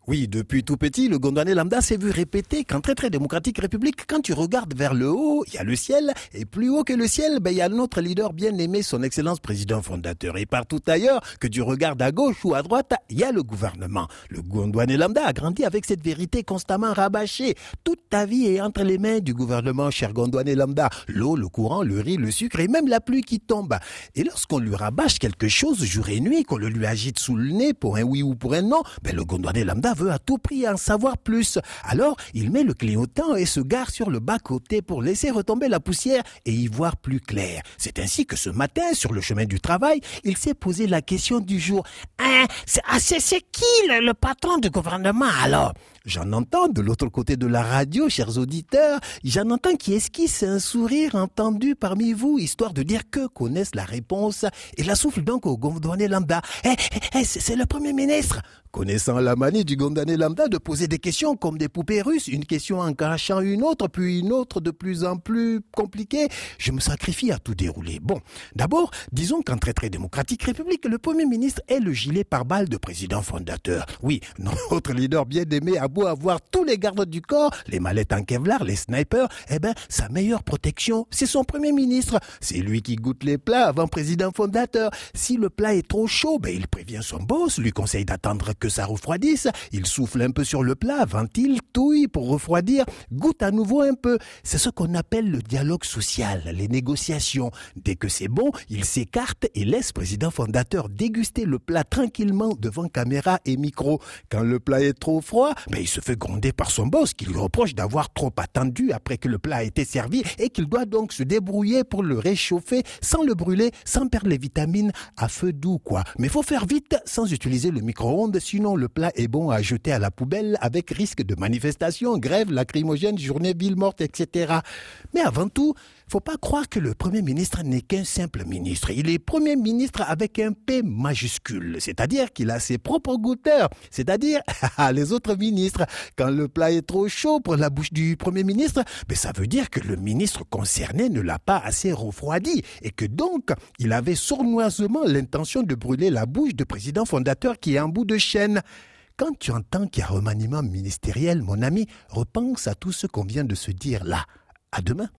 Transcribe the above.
Oui, depuis tout petit, le Gondwanais lambda s'est vu répéter qu'en très démocratique république, quand tu regardes vers le haut, il y a le ciel, et plus haut que le ciel, il y a notre leader bien aimé, son excellence président fondateur. Et partout ailleurs, que tu regardes à gauche ou à droite, il y a le gouvernement. Le Gondwanais lambda a grandi avec cette vérité constamment rabâchée. Toute ta vie est entre les mains du gouvernement, cher Gondwanais lambda. L'eau, le courant, le riz, le sucre et même la pluie qui tombe. Et lorsqu'on lui rabâche quelque chose jour et nuit, qu'on le lui agite sous le nez pour un oui ou pour un non, le Gondwanais lambda veut à tout prix en savoir plus. Alors, il met le clignotant et se gare sur le bas-côté pour laisser retomber la poussière et y voir plus clair. C'est ainsi que ce matin, sur le chemin du travail, il s'est posé la question du jour. C'est qui le patron du gouvernement alors? J'en entends de l'autre côté de la radio, chers auditeurs, j'en entends qui esquisse un sourire entendu parmi vous, histoire de dire que connaissent la réponse, et la souffle donc au Gondwanais lambda. C'est le Premier ministre. Connaissant la manie du Gondwanais lambda de poser des questions comme des poupées russes, une question en cachant une autre, puis une autre de plus en plus compliquée, je me sacrifie à tout dérouler. Bon, d'abord, disons qu'en très démocratique république, le Premier ministre est le gilet pare-balles de président fondateur. Oui, notre leader bien aimé a beau avoir tous les gardes du corps, les mallettes en Kevlar, les snipers, sa meilleure protection, c'est son Premier ministre. C'est lui qui goûte les plats avant président fondateur. Si le plat est trop chaud, il prévient son boss, lui conseille d'attendre que ça refroidisse, il souffle un peu sur le plat, ventile, touille pour refroidir, goûte à nouveau un peu. C'est ce qu'on appelle le dialogue social, les négociations. Dès que c'est bon, il s'écarte et laisse président fondateur déguster le plat tranquillement devant caméra et micro. Quand le plat est trop froid, il se fait gronder par son boss qui lui reproche d'avoir trop attendu après que le plat a été servi et qu'il doit donc se débrouiller pour le réchauffer sans le brûler, sans perdre les vitamines à feu doux quoi. Mais faut faire vite sans utiliser le micro-ondes, sinon le plat est bon à jeter à la poubelle avec risque de manifestation, grève, lacrymogène, journée ville morte, etc. Mais avant tout, faut pas croire que le Premier ministre n'est qu'un simple ministre. Il est Premier ministre avec un P majuscule, c'est-à-dire qu'il a ses propres goûteurs, c'est-à-dire les autres ministres. Quand le plat est trop chaud pour la bouche du Premier ministre, ça veut dire que le ministre concerné ne l'a pas assez refroidi et que donc il avait sournoisement l'intention de brûler la bouche du président fondateur qui est en bout de chaîne. Quand tu entends qu'il y a remaniement ministériel, mon ami, repense à tout ce qu'on vient de se dire là. À demain.